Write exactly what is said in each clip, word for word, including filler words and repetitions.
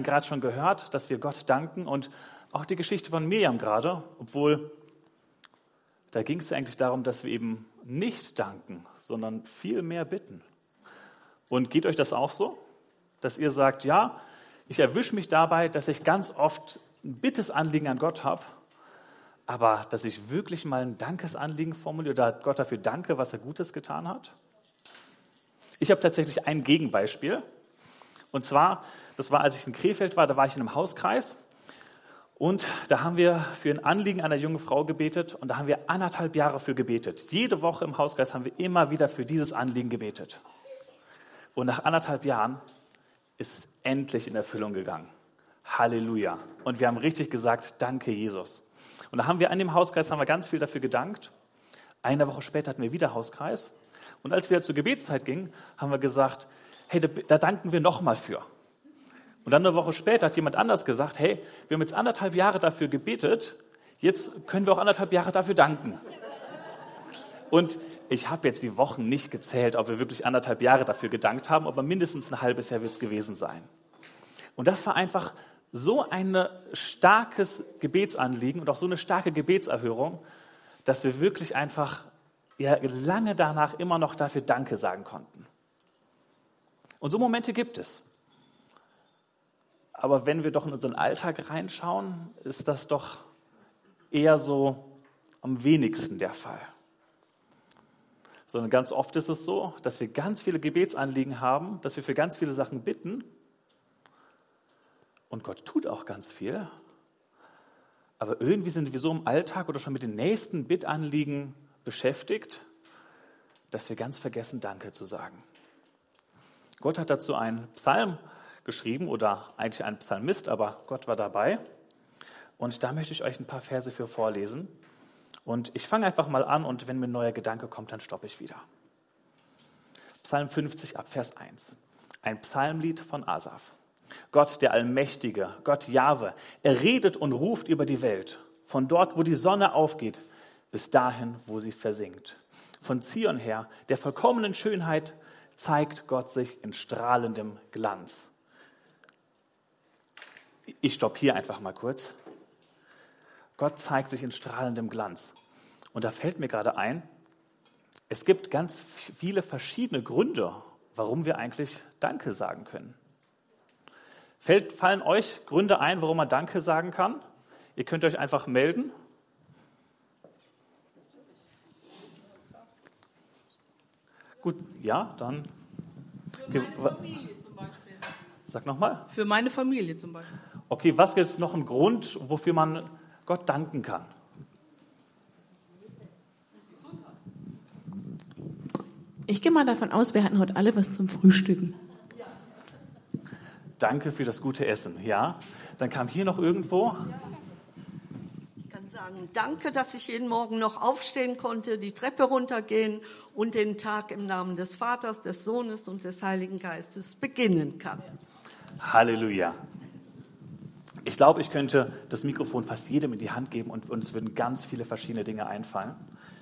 gerade schon gehört, dass wir Gott danken und auch die Geschichte von Miriam gerade, obwohl da ging es eigentlich darum, dass wir eben nicht danken, sondern viel mehr bitten. Und geht euch das auch so, dass ihr sagt, ja, ich erwische mich dabei, dass ich ganz oft ein Bittesanliegen an Gott habe, aber dass ich wirklich mal ein Dankesanliegen formuliere oder Gott dafür danke, was er Gutes getan hat? Ich habe tatsächlich ein Gegenbeispiel. Und zwar, das war, als ich in Krefeld war, da war ich in einem Hauskreis. Und da haben wir für ein Anliegen einer jungen Frau gebetet. Und da haben wir anderthalb Jahre für gebetet. Jede Woche im Hauskreis haben wir immer wieder für dieses Anliegen gebetet. Und nach anderthalb Jahren ist es endlich in Erfüllung gegangen. Halleluja. Und wir haben richtig gesagt, danke Jesus. Und da haben wir an dem Hauskreis haben wir ganz viel dafür gedankt. Eine Woche später hatten wir wieder Hauskreis. Und als wir zur Gebetszeit gingen, haben wir gesagt, hey, da, da danken wir nochmal für. Und dann eine Woche später hat jemand anders gesagt, hey, wir haben jetzt anderthalb Jahre dafür gebetet, jetzt können wir auch anderthalb Jahre dafür danken. Und ich habe jetzt die Wochen nicht gezählt, ob wir wirklich anderthalb Jahre dafür gedankt haben, aber mindestens ein halbes Jahr wird es gewesen sein. Und das war einfach so ein starkes Gebetsanliegen und auch so eine starke Gebetserhörung, dass wir wirklich einfach ja, lange danach immer noch dafür Danke sagen konnten. Und so Momente gibt es. Aber wenn wir doch in unseren Alltag reinschauen, ist das doch eher so am wenigsten der Fall. Sondern ganz oft ist es so, dass wir ganz viele Gebetsanliegen haben, dass wir für ganz viele Sachen bitten. Und Gott tut auch ganz viel. Aber irgendwie sind wir so im Alltag oder schon mit den nächsten Bittanliegen beschäftigt, dass wir ganz vergessen, Danke zu sagen. Gott hat dazu einen Psalm geschrieben oder eigentlich einen Psalmist, aber Gott war dabei. Und da möchte ich euch ein paar Verse für vorlesen. Und ich fange einfach mal an und wenn mir ein neuer Gedanke kommt, dann stoppe ich wieder. Psalm fünfzig ab Vers eins. Ein Psalmlied von Asaf. Gott, der Allmächtige, Gott Jahwe, er redet und ruft über die Welt. Von dort, wo die Sonne aufgeht, bis dahin, wo sie versinkt. Von Zion her, der vollkommenen Schönheit, zeigt Gott sich in strahlendem Glanz. Ich stoppe hier einfach mal kurz. Gott zeigt sich in strahlendem Glanz. Und da fällt mir gerade ein, es gibt ganz viele verschiedene Gründe, warum wir eigentlich Danke sagen können. Fällt, fallen euch Gründe ein, warum man Danke sagen kann? Ihr könnt euch einfach melden. Gut, ja, dann. Für meine Familie zum Beispiel. Sag nochmal. Für meine Familie zum Beispiel. Okay, was gibt es noch einen Grund, wofür man Gott danken kann? Ich gehe mal davon aus, wir hatten heute alle was zum Frühstücken. Danke für das gute Essen, ja. Dann kam hier noch irgendwo. Ich kann sagen, danke, dass ich jeden Morgen noch aufstehen konnte, die Treppe runtergehen und den Tag im Namen des Vaters, des Sohnes und des Heiligen Geistes beginnen kann. Halleluja. Ich glaube, ich könnte das Mikrofon fast jedem in die Hand geben und uns würden ganz viele verschiedene Dinge einfallen.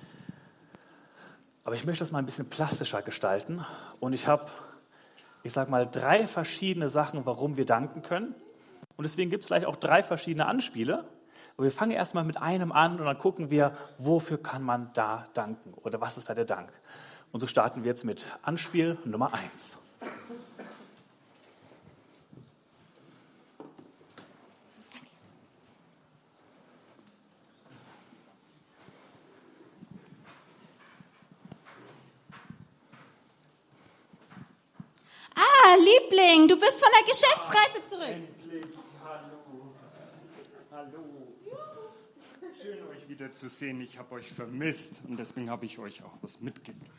Aber ich möchte das mal ein bisschen plastischer gestalten und ich habe, ich sage mal, drei verschiedene Sachen, warum wir danken können. Und deswegen gibt es gleich auch drei verschiedene Anspiele. Aber wir fangen erstmal mit einem an und dann gucken wir, wofür kann man da danken oder was ist da der Dank. Und so starten wir jetzt mit Anspiel Nummer eins. Ah, Liebling, du bist von der Geschäftsreise zurück. Endlich, hallo. Hallo. Schön, euch wiederzusehen. Ich habe euch vermisst und deswegen habe ich euch auch was mitgebracht.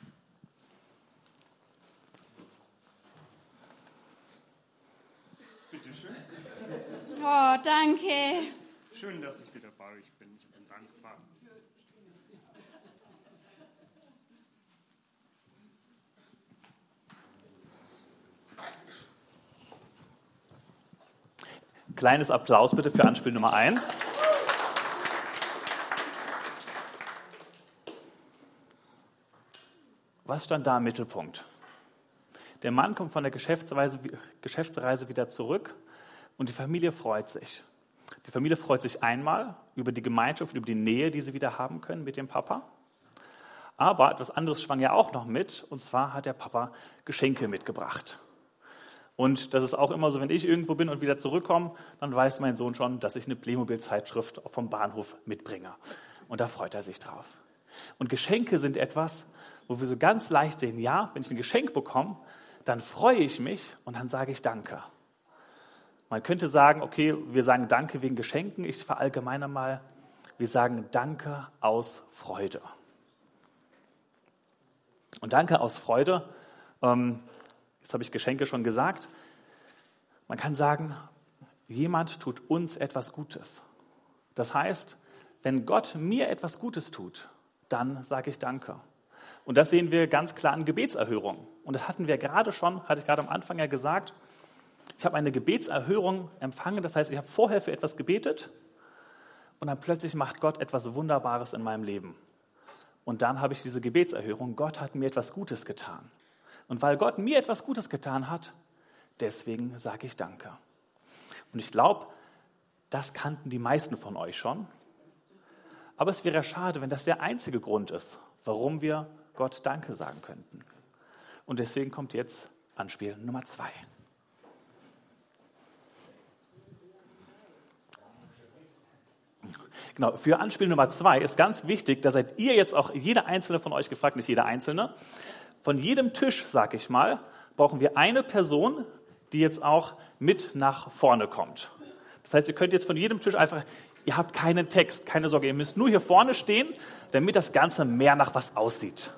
Bitte schön. Oh, danke. Schön, dass ich wieder bei euch bin. Ich bin dankbar. Kleines Applaus bitte für Anspiel Nummer eins. Was stand da im Mittelpunkt? Der Mann kommt von der Geschäftsreise, Geschäftsreise wieder zurück, Und die Familie freut sich. Die Familie freut sich einmal über die Gemeinschaft, über die Nähe, die sie wieder haben können mit dem Papa. Aber etwas anderes schwang ja auch noch mit, und zwar hat der Papa Geschenke mitgebracht. Und das ist auch immer so, wenn ich irgendwo bin und wieder zurückkomme, dann weiß mein Sohn schon, dass ich eine Playmobil-Zeitschrift vom Bahnhof mitbringe. Und da freut er sich drauf. Und Geschenke sind etwas, wo wir so ganz leicht sehen, ja, wenn ich ein Geschenk bekomme, dann freue ich mich und dann sage ich Danke. Man könnte sagen, okay, wir sagen Danke wegen Geschenken. Ich verallgemeine mal, wir sagen Danke aus Freude. Und Danke aus Freude, ähm, jetzt habe ich Geschenke schon gesagt, man kann sagen, jemand tut uns etwas Gutes. Das heißt, wenn Gott mir etwas Gutes tut, dann sage ich Danke. Und das sehen wir ganz klar in Gebetserhörungen. Und das hatten wir gerade schon, hatte ich gerade am Anfang ja gesagt, ich habe eine Gebetserhörung empfangen, das heißt, ich habe vorher für etwas gebetet und dann plötzlich macht Gott etwas Wunderbares in meinem Leben. Und dann habe ich diese Gebetserhörung, Gott hat mir etwas Gutes getan. Und weil Gott mir etwas Gutes getan hat, deswegen sage ich Danke. Und ich glaube, das kannten die meisten von euch schon. Aber es wäre schade, wenn das der einzige Grund ist, warum wir Gott Danke sagen könnten. Und deswegen kommt jetzt Anspiel Nummer zwei. Genau, für Anspiel Nummer zwei ist ganz wichtig, da seid ihr jetzt auch, jeder Einzelne von euch gefragt, nicht jeder Einzelne. Von jedem Tisch, sag ich mal, brauchen wir eine Person, die jetzt auch mit nach vorne kommt. Das heißt, ihr könnt jetzt von jedem Tisch einfach, ihr habt keinen Text, keine Sorge, ihr müsst nur hier vorne stehen, damit das Ganze mehr nach was aussieht.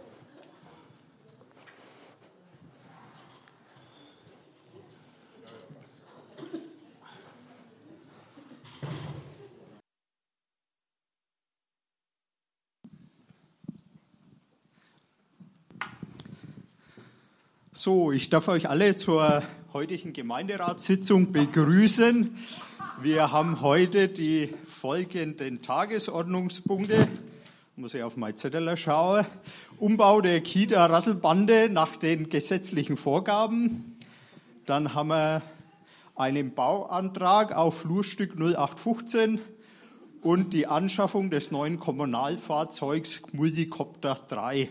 So, ich darf euch alle zur heutigen Gemeinderatssitzung begrüßen. Wir haben heute die folgenden Tagesordnungspunkte. Muss ich auf mein Zettel schauen. Umbau der Kita Rasselbande nach den gesetzlichen Vorgaben. Dann haben wir einen Bauantrag auf Flurstück null acht fünfzehn und die Anschaffung des neuen Kommunalfahrzeugs Multicopter drei.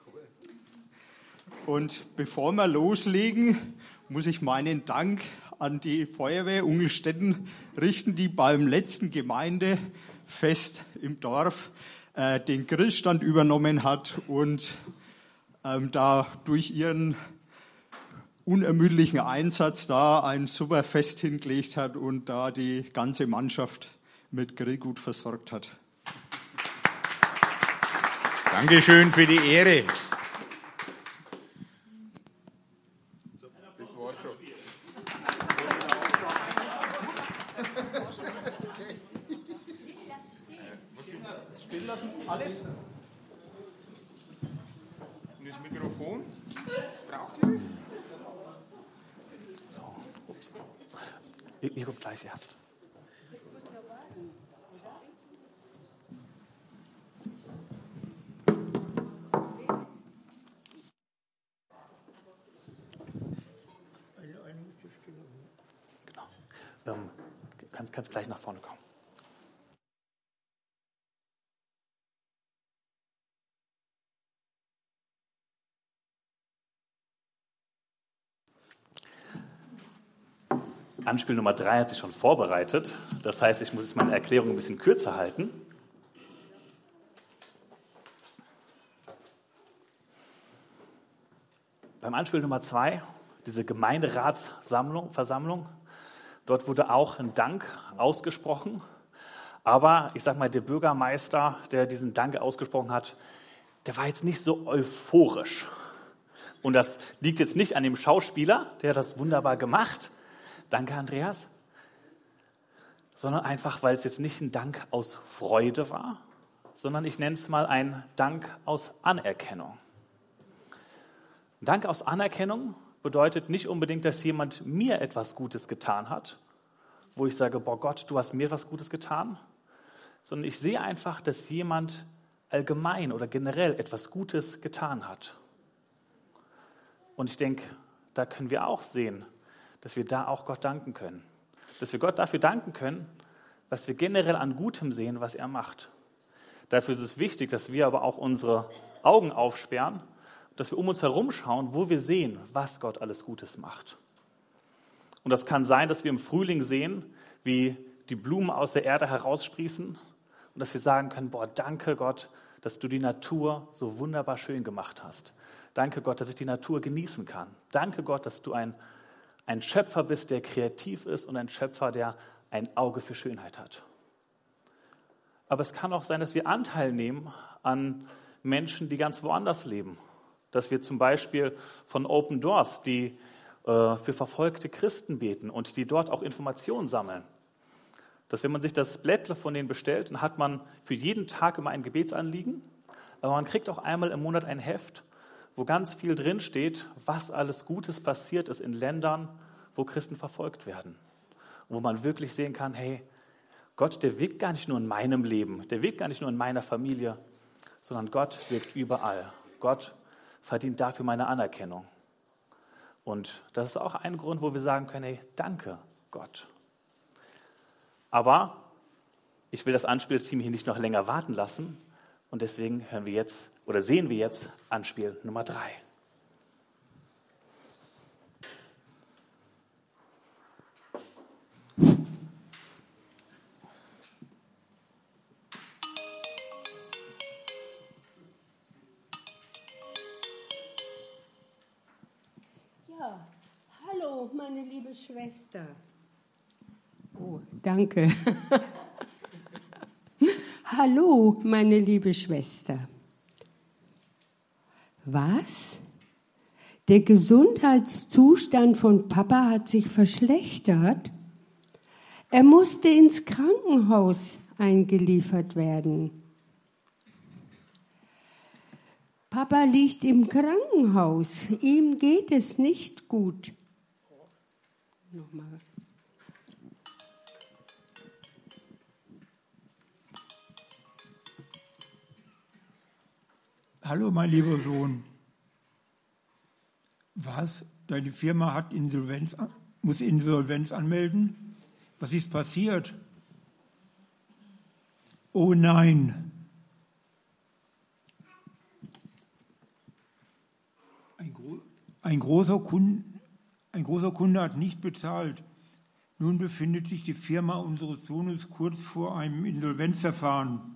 Und bevor wir loslegen, muss ich meinen Dank an die Feuerwehr Ungelstetten richten, die beim letzten Gemeindefest im Dorf äh, den Grillstand übernommen hat und ähm, da durch ihren unermüdlichen Einsatz da ein super Fest hingelegt hat und da die ganze Mannschaft mit Grillgut versorgt hat. Dankeschön für die Ehre. Stehen lassen, alles? Und das Mikrofon? Braucht ihr das? So, ups. Ich, ich komme gleich erst. Genau. Ähm, kannst, kannst gleich nach vorne kommen. Anspiel Nummer drei hat sich schon vorbereitet. Das heißt, ich muss jetzt meine Erklärung ein bisschen kürzer halten. Beim Anspiel Nummer zwei, diese Gemeinderatsversammlung, Versammlung, dort wurde auch ein Dank ausgesprochen. Aber ich sage mal, der Bürgermeister, der diesen Dank ausgesprochen hat, der war jetzt nicht so euphorisch. Und das liegt jetzt nicht an dem Schauspieler, der hat das wunderbar gemacht. Danke, Andreas. Sondern einfach, weil es jetzt nicht ein Dank aus Freude war, sondern ich nenne es mal ein Dank aus Anerkennung. Ein Dank aus Anerkennung bedeutet nicht unbedingt, dass jemand mir etwas Gutes getan hat, wo ich sage, boah Gott, du hast mir etwas Gutes getan, sondern ich sehe einfach, dass jemand allgemein oder generell etwas Gutes getan hat. Und ich denke, da können wir auch sehen, dass wir da auch Gott danken können. Dass wir Gott dafür danken können, was wir generell an Gutem sehen, was er macht. Dafür ist es wichtig, dass wir aber auch unsere Augen aufsperren, dass wir um uns herum schauen, wo wir sehen, was Gott alles Gutes macht. Und das kann sein, dass wir im Frühling sehen, wie die Blumen aus der Erde heraussprießen und dass wir sagen können, boah, danke Gott, dass du die Natur so wunderbar schön gemacht hast. Danke Gott, dass ich die Natur genießen kann. Danke Gott, dass du ein, ein Schöpfer bist, der kreativ ist und ein Schöpfer, der ein Auge für Schönheit hat. Aber es kann auch sein, dass wir Anteil nehmen an Menschen, die ganz woanders leben. Dass wir zum Beispiel von Open Doors, die äh, für verfolgte Christen beten und die dort auch Informationen sammeln. Dass wenn man sich das Blättle von denen bestellt, dann hat man für jeden Tag immer ein Gebetsanliegen, aber man kriegt auch einmal im Monat ein Heft, wo ganz viel drinsteht, was alles Gutes passiert ist in Ländern, wo Christen verfolgt werden. Und wo man wirklich sehen kann, hey, Gott, der wirkt gar nicht nur in meinem Leben, der wirkt gar nicht nur in meiner Familie, sondern Gott wirkt überall. Gott verdient dafür meine Anerkennung. Und das ist auch ein Grund, wo wir sagen können, hey, danke Gott. Aber ich will das Anspielteam hier nicht noch länger warten lassen und deswegen hören wir jetzt oder sehen wir jetzt Anspiel Nummer drei. Ja, hallo, meine liebe Schwester. Oh, danke. Hallo, meine liebe Schwester. Was? Der Gesundheitszustand von Papa hat sich verschlechtert? Er musste ins Krankenhaus eingeliefert werden. Papa liegt im Krankenhaus. Ihm geht es nicht gut. Nochmal. Hallo, mein lieber Sohn. Was? Deine Firma hat Insolvenz, muss Insolvenz anmelden? Was ist passiert? Oh nein. Ein, gro- ein, großer Kunde, ein großer Kunde hat nicht bezahlt. Nun befindet sich die Firma unseres Sohnes kurz vor einem Insolvenzverfahren.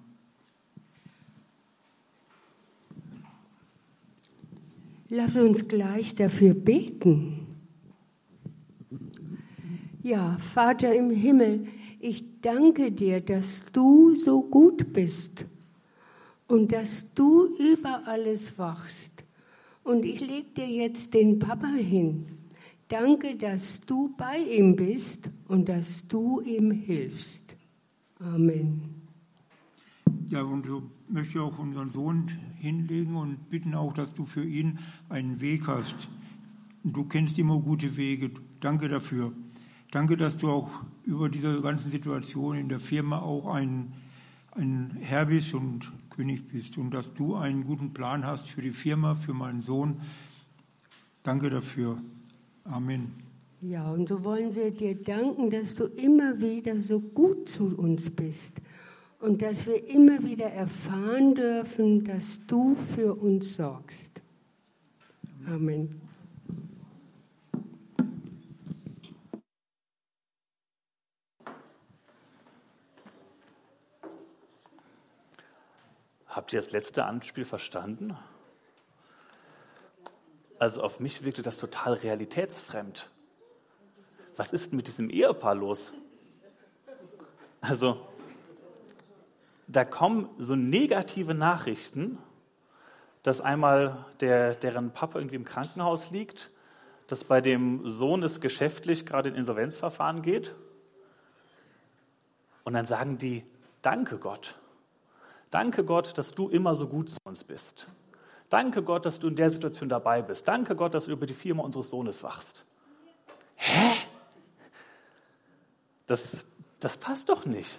Lass uns gleich dafür beten. Ja, Vater im Himmel, ich danke dir, dass du so gut bist und dass du über alles wachst. Und ich lege dir jetzt den Papa hin. Danke, dass du bei ihm bist und dass du ihm hilfst. Amen. Ja, und so möchte ich auch unseren Sohn hinlegen und bitten auch, dass du für ihn einen Weg hast. Und du kennst immer gute Wege. Danke dafür. Danke, dass du auch über diese ganzen Situationen in der Firma auch ein, ein Herr bist und König bist und dass du einen guten Plan hast für die Firma, für meinen Sohn. Danke dafür. Amen. Ja, und so wollen wir dir danken, dass du immer wieder so gut zu uns bist. Und dass wir immer wieder erfahren dürfen, dass du für uns sorgst. Amen. Habt ihr das letzte Anspiel verstanden? Also auf mich wirkte das total realitätsfremd. Was ist denn mit diesem Ehepaar los? Also da kommen so negative Nachrichten, dass einmal der, deren Papa irgendwie im Krankenhaus liegt, dass bei dem Sohn es geschäftlich gerade in Insolvenzverfahren geht. Und dann sagen die, danke Gott. Danke Gott, dass du immer so gut zu uns bist. Danke Gott, dass du in der Situation dabei bist. Danke Gott, dass du über die Firma unseres Sohnes wachst. Hä? Das, das passt doch nicht.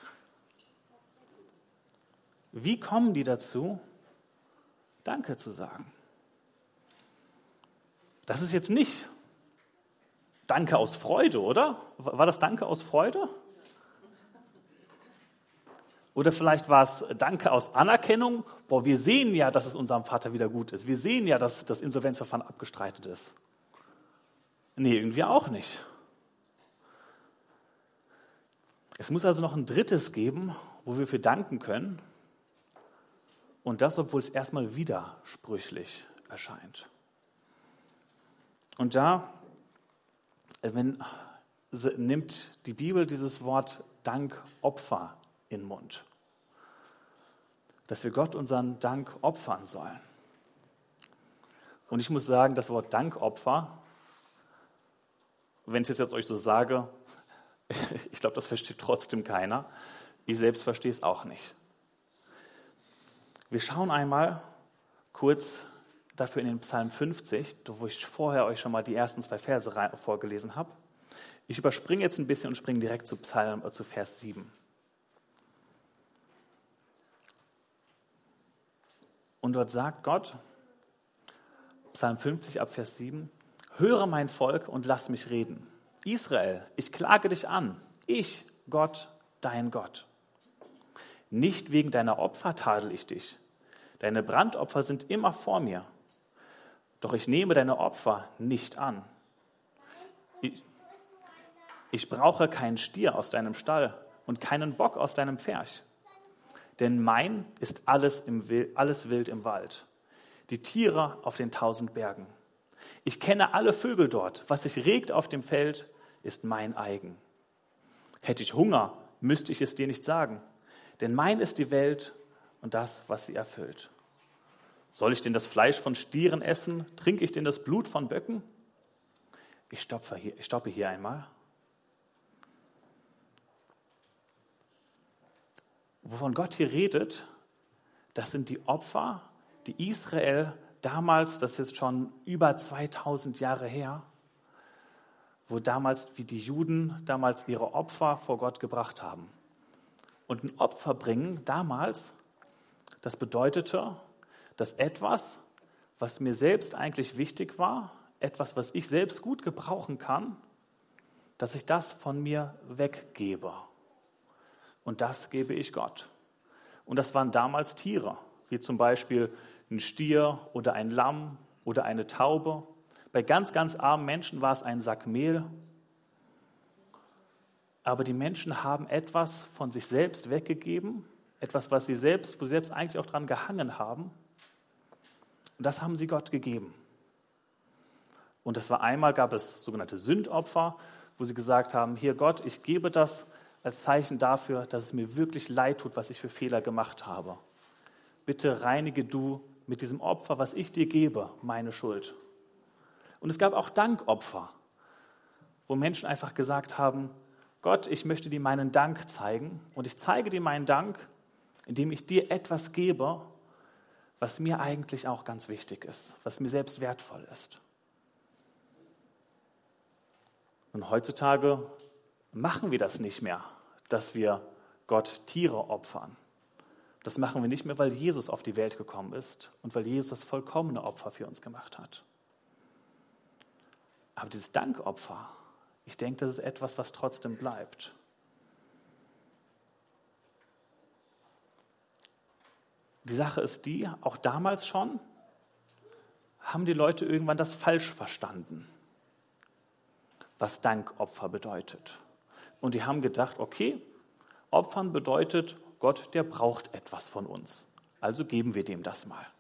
Wie kommen die dazu, Danke zu sagen? Das ist jetzt nicht Danke aus Freude, oder? War das Danke aus Freude? Oder vielleicht war es Danke aus Anerkennung. Boah, wir sehen ja, dass es unserem Vater wieder gut ist. Wir sehen ja, dass das Insolvenzverfahren abgestreitet ist. Nee, irgendwie auch nicht. Es muss also noch ein drittes geben, wo wir für danken können. Und das, obwohl es erstmal widersprüchlich erscheint. Und da wenn, nimmt die Bibel dieses Wort Dankopfer in den Mund. Dass wir Gott unseren Dank opfern sollen. Und ich muss sagen, das Wort Dankopfer, wenn ich es jetzt euch so sage, ich glaube, das versteht trotzdem keiner. Ich selbst verstehe es auch nicht. Wir schauen einmal kurz dafür in den Psalm fünfzig, wo ich vorher euch schon mal die ersten zwei Verse vorgelesen habe. Ich überspringe jetzt ein bisschen und springe direkt zu, Psalm, äh, zu Vers sieben. Und dort sagt Gott, Psalm fünfzig ab Vers sieben, höre mein Volk und lass mich reden. Israel, ich klage dich an, ich, Gott, dein Gott. Nicht wegen deiner Opfer tadel ich dich. Deine Brandopfer sind immer vor mir. Doch ich nehme deine Opfer nicht an. Ich, ich brauche keinen Stier aus deinem Stall und keinen Bock aus deinem Pferch. Denn mein ist alles, im, alles wild im Wald, die Tiere auf den tausend Bergen. Ich kenne alle Vögel dort. Was sich regt auf dem Feld, ist mein eigen. Hätte ich Hunger, müsste ich es dir nicht sagen. Denn mein ist die Welt und das, was sie erfüllt. Soll ich denn das Fleisch von Stieren essen? Trinke ich denn das Blut von Böcken? Ich stoppe hier, ich stoppe hier einmal. Wovon Gott hier redet, das sind die Opfer, die Israel damals, das ist schon über zweitausend Jahre her, wo damals, wie die Juden damals ihre Opfer vor Gott gebracht haben. Und ein Opfer bringen damals, das bedeutete, dass etwas, was mir selbst eigentlich wichtig war, etwas, was ich selbst gut gebrauchen kann, dass ich das von mir weggebe. Und das gebe ich Gott. Und das waren damals Tiere, wie zum Beispiel ein Stier oder ein Lamm oder eine Taube. Bei ganz, ganz armen Menschen war es ein Sack Mehl. Aber die Menschen haben etwas von sich selbst weggegeben, etwas, was sie selbst, wo sie selbst eigentlich auch dran gehangen haben. Und das haben sie Gott gegeben. Und das war einmal, gab es sogenannte Sündopfer, wo sie gesagt haben, hier Gott, ich gebe das als Zeichen dafür, dass es mir wirklich leid tut, was ich für Fehler gemacht habe. Bitte reinige du mit diesem Opfer, was ich dir gebe, meine Schuld. Und es gab auch Dankopfer, wo Menschen einfach gesagt haben, Gott, ich möchte dir meinen Dank zeigen und ich zeige dir meinen Dank, indem ich dir etwas gebe, was mir eigentlich auch ganz wichtig ist, was mir selbst wertvoll ist. Und heutzutage machen wir das nicht mehr, dass wir Gott Tiere opfern. Das machen wir nicht mehr, weil Jesus auf die Welt gekommen ist und weil Jesus das vollkommene Opfer für uns gemacht hat. Aber dieses Dankopfer, ich denke, das ist etwas, was trotzdem bleibt. Die Sache ist die, auch damals schon, haben die Leute irgendwann das falsch verstanden, was Dankopfer bedeutet. Und die haben gedacht, okay, Opfern bedeutet, Gott, der braucht etwas von uns. Also geben wir dem das mal.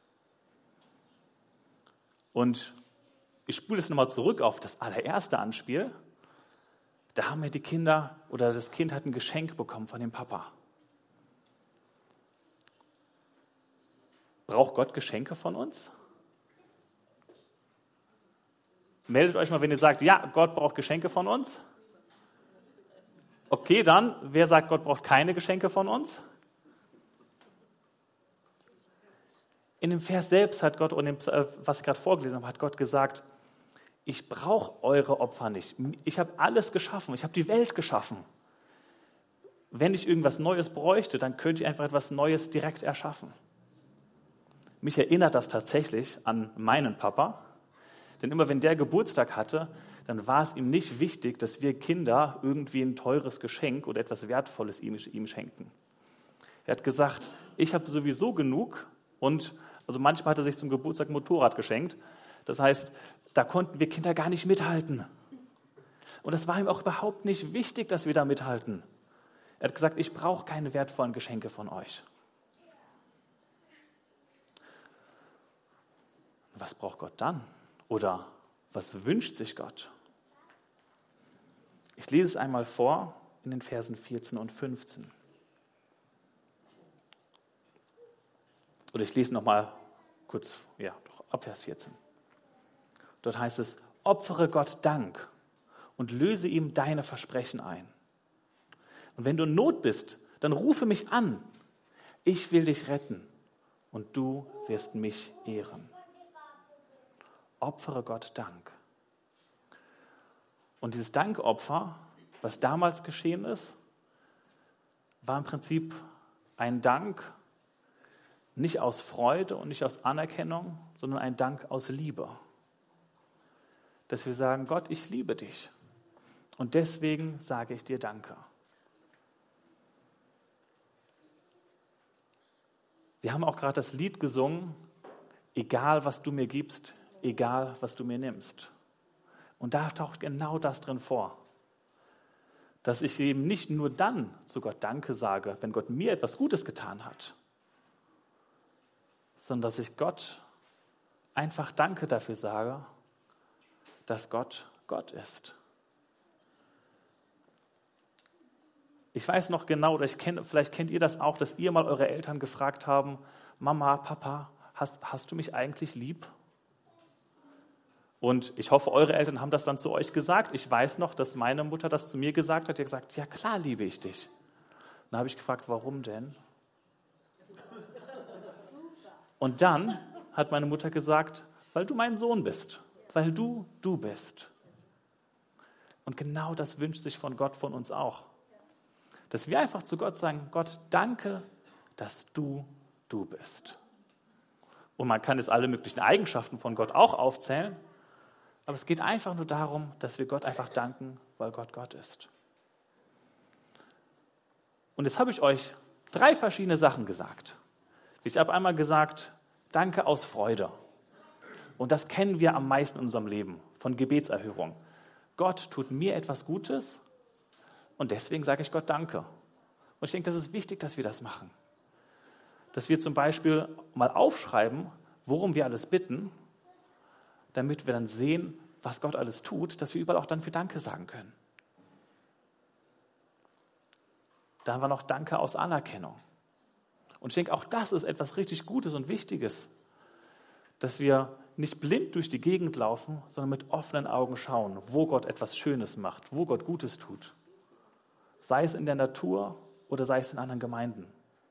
Und ich spule es nochmal zurück auf das allererste Anspiel. Da haben ja die Kinder, oder das Kind hat ein Geschenk bekommen von dem Papa. Braucht Gott Geschenke von uns? Meldet euch mal, wenn ihr sagt, ja, Gott braucht Geschenke von uns. Okay, dann, wer sagt, Gott braucht keine Geschenke von uns? In dem Vers selbst hat Gott, und dem, was ich gerade vorgelesen habe, hat Gott gesagt, ich brauche eure Opfer nicht. Ich habe alles geschaffen, ich habe die Welt geschaffen. Wenn ich irgendwas Neues bräuchte, dann könnte ich einfach etwas Neues direkt erschaffen. Mich erinnert das tatsächlich an meinen Papa, denn immer wenn der Geburtstag hatte, dann war es ihm nicht wichtig, dass wir Kinder irgendwie ein teures Geschenk oder etwas Wertvolles ihm, ihm schenken. Er hat gesagt, ich habe sowieso genug und also manchmal hat er sich zum Geburtstag ein Motorrad geschenkt. Das heißt, da konnten wir Kinder gar nicht mithalten. Und es war ihm auch überhaupt nicht wichtig, dass wir da mithalten. Er hat gesagt, ich brauche keine wertvollen Geschenke von euch. Was braucht Gott dann? Oder was wünscht sich Gott? Ich lese es einmal vor in den Versen vierzehn und fünfzehn. Oder ich lese nochmal kurz, ja, ab Vers vierzehn. Dort heißt es, opfere Gott Dank und löse ihm deine Versprechen ein. Und wenn du in Not bist, dann rufe mich an. Ich will dich retten und du wirst mich ehren. Opfere Gott Dank. Und dieses Dankopfer, was damals geschehen ist, war im Prinzip ein Dank, nicht aus Freude und nicht aus Anerkennung, sondern ein Dank aus Liebe. Dass wir sagen, Gott, ich liebe dich und deswegen sage ich dir Danke. Wir haben auch gerade das Lied gesungen, egal was du mir gibst, egal was du mir nimmst. Und da taucht genau das drin vor, dass ich eben nicht nur dann zu Gott Danke sage, wenn Gott mir etwas Gutes getan hat, sondern dass ich Gott einfach Danke dafür sage, dass Gott Gott ist. Ich weiß noch genau, oder ich kenne, vielleicht kennt ihr das auch, dass ihr mal eure Eltern gefragt haben, Mama, Papa, hast, hast du mich eigentlich lieb? Und ich hoffe, eure Eltern haben das dann zu euch gesagt. Ich weiß noch, dass meine Mutter das zu mir gesagt hat. Die hat gesagt, ja klar liebe ich dich. Dann habe ich gefragt, warum denn? Und dann hat meine Mutter gesagt, weil du mein Sohn bist, weil du du bist. Und genau das wünscht sich von Gott von uns auch. Dass wir einfach zu Gott sagen, Gott, danke, dass du du bist. Und man kann jetzt alle möglichen Eigenschaften von Gott auch aufzählen, aber es geht einfach nur darum, dass wir Gott einfach danken, weil Gott Gott ist. Und jetzt habe ich euch drei verschiedene Sachen gesagt. Ich habe einmal gesagt, danke aus Freude. Und das kennen wir am meisten in unserem Leben, von Gebetserhörung. Gott tut mir etwas Gutes und deswegen sage ich Gott Danke. Und ich denke, das ist wichtig, dass wir das machen. Dass wir zum Beispiel mal aufschreiben, worum wir alles bitten, damit wir dann sehen, was Gott alles tut, dass wir überall auch dann für Danke sagen können. Dann war noch Danke aus Anerkennung. Und ich denke, auch das ist etwas richtig Gutes und Wichtiges, dass wir nicht blind durch die Gegend laufen, sondern mit offenen Augen schauen, wo Gott etwas Schönes macht, wo Gott Gutes tut. Sei es in der Natur oder sei es in anderen Gemeinden.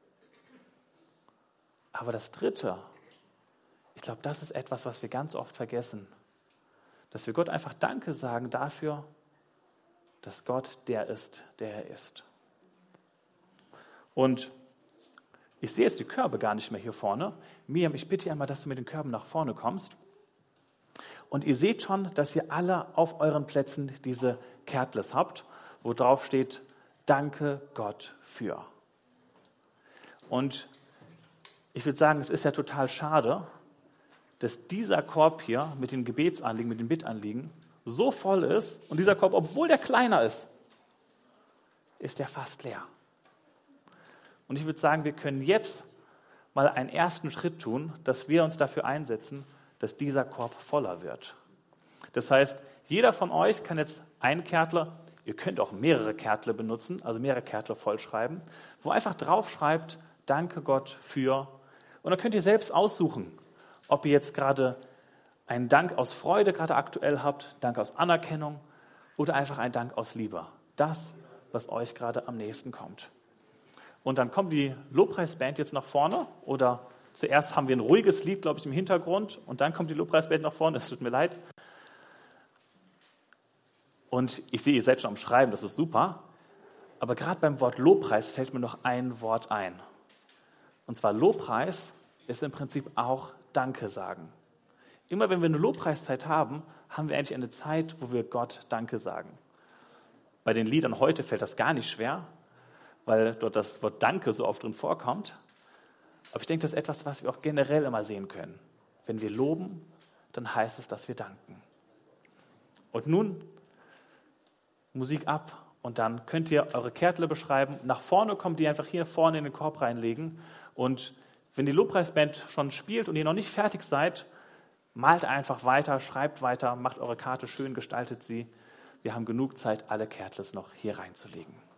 Aber das Dritte, ich glaube, das ist etwas, was wir ganz oft vergessen, dass wir Gott einfach Danke sagen dafür, dass Gott der ist, der er ist. Und ich sehe jetzt die Körbe gar nicht mehr hier vorne. Miriam, ich bitte einmal, dass du mit den Körben nach vorne kommst. Und ihr seht schon, dass ihr alle auf euren Plätzen diese Kärtles habt, wo drauf steht, danke Gott für. Und ich würde sagen, es ist ja total schade, dass dieser Korb hier mit den Gebetsanliegen, mit den Bittanliegen so voll ist und dieser Korb, obwohl der kleiner ist, ist der fast leer. Und ich würde sagen, wir können jetzt mal einen ersten Schritt tun, dass wir uns dafür einsetzen, dass dieser Korb voller wird. Das heißt, jeder von euch kann jetzt ein Kärtler, ihr könnt auch mehrere Kärtle benutzen, also mehrere Kärtle vollschreiben, wo einfach drauf schreibt, danke Gott für. Und dann könnt ihr selbst aussuchen, ob ihr jetzt gerade einen Dank aus Freude gerade aktuell habt, Dank aus Anerkennung oder einfach einen Dank aus Liebe. Das, was euch gerade am nächsten kommt. Und dann kommt die Lobpreisband jetzt nach vorne oder zuerst haben wir ein ruhiges Lied, glaube ich, im Hintergrund und dann kommt die Lobpreisband nach vorne, das tut mir leid. Und ich sehe, ihr seid schon am Schreiben, das ist super. Aber gerade beim Wort Lobpreis fällt mir noch ein Wort ein. Und zwar Lobpreis ist im Prinzip auch Danke sagen. Immer wenn wir eine Lobpreiszeit haben, haben wir eigentlich eine Zeit, wo wir Gott Danke sagen. Bei den Liedern heute fällt das gar nicht schwer, weil dort das Wort Danke so oft drin vorkommt. Aber ich denke, das ist etwas, was wir auch generell immer sehen können. Wenn wir loben, dann heißt es, dass wir danken. Und nun Musik ab und dann könnt ihr eure Kärtle beschreiben. Nach vorne kommt ihr einfach hier vorne in den Korb reinlegen. Und wenn die Lobpreisband schon spielt und ihr noch nicht fertig seid, malt einfach weiter, schreibt weiter, macht eure Karte schön, gestaltet sie. Wir haben genug Zeit, alle Kärtles noch hier reinzulegen.